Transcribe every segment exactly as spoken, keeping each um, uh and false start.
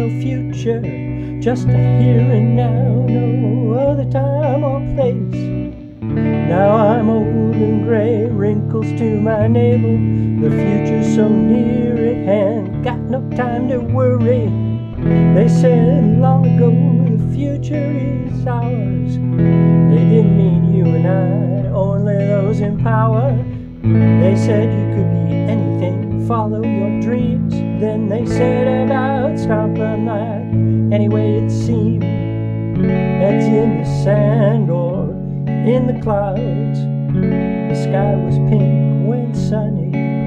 no future, just a here and now, no other time or place. Now I'm old and gray, wrinkles to my navel, the future's so near at hand, got no time to worry. They said long ago the future is ours. They didn't mean you and I, only those in power. They said you could be anything, follow your dreams. Then they said about stopping that anyway it seemed. Heads in the sand or in the clouds, the sky was pink when sunny.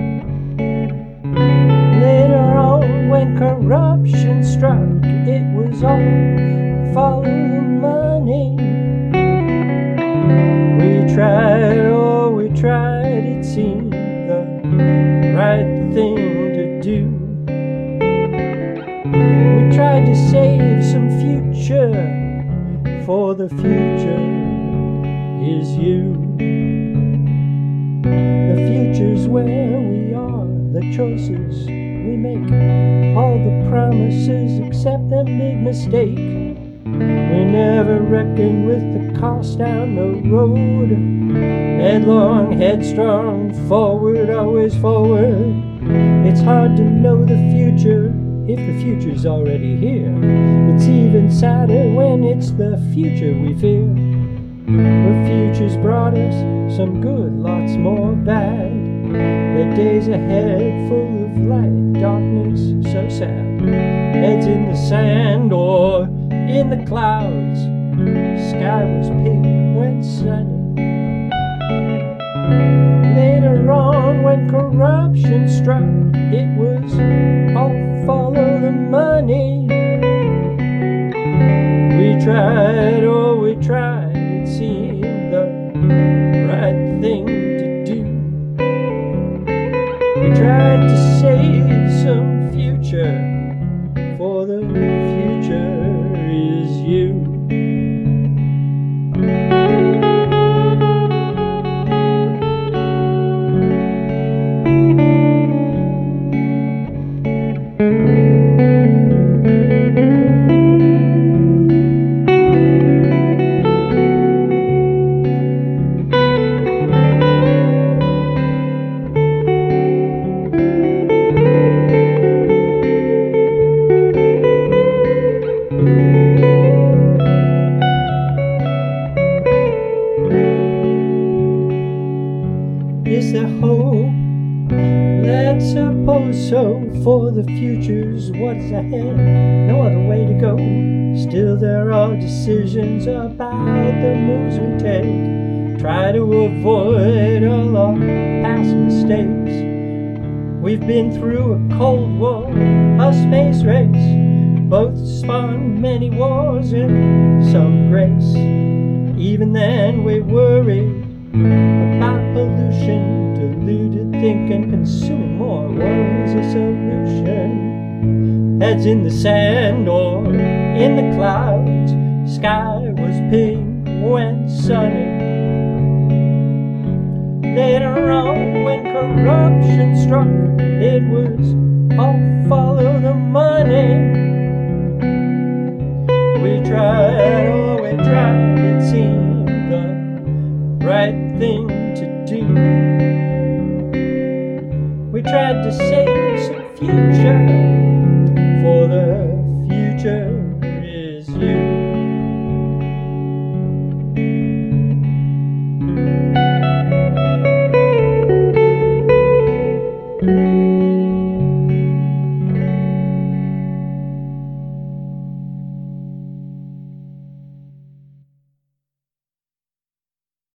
Later on when corruption struck, it was all follow the money. We tried, oh we tried, it seemed the right thing to do. We tried to save some future, for the future is you. The future's where we are, the choices we make, all the promises except that big mistake. We never reckon with the cost down the road. Headlong, headstrong, forward, always forward. It's hard to know the future if the future's already here. It's even sadder when it's the future we fear. The future's brought us some good, lots more bad. The days ahead full of light, darkness so sad. Heads in the sand or in the clouds, sky was pink when sunny. Later on when corruption struck, it was all follow the money. We tried, oh we tried, it seemed the right thing to do. We tried to save some future, for the future is you. Is there hope? Let's suppose so, for the future's what is ahead, no other way to go. Still there are decisions about the moves we take. Try to avoid all our past mistakes. We've been through a cold war, a space race, both spawned many wars and some grace. Even then we worried about pollution, deluded thinking consuming more was a solution. Heads in the sand or in the clouds, sky was pink when sunny. Later on when corruption struck, it was all follow the money. We tried, oh we tried, it seemed the right thing to do. We tried to save some future, for the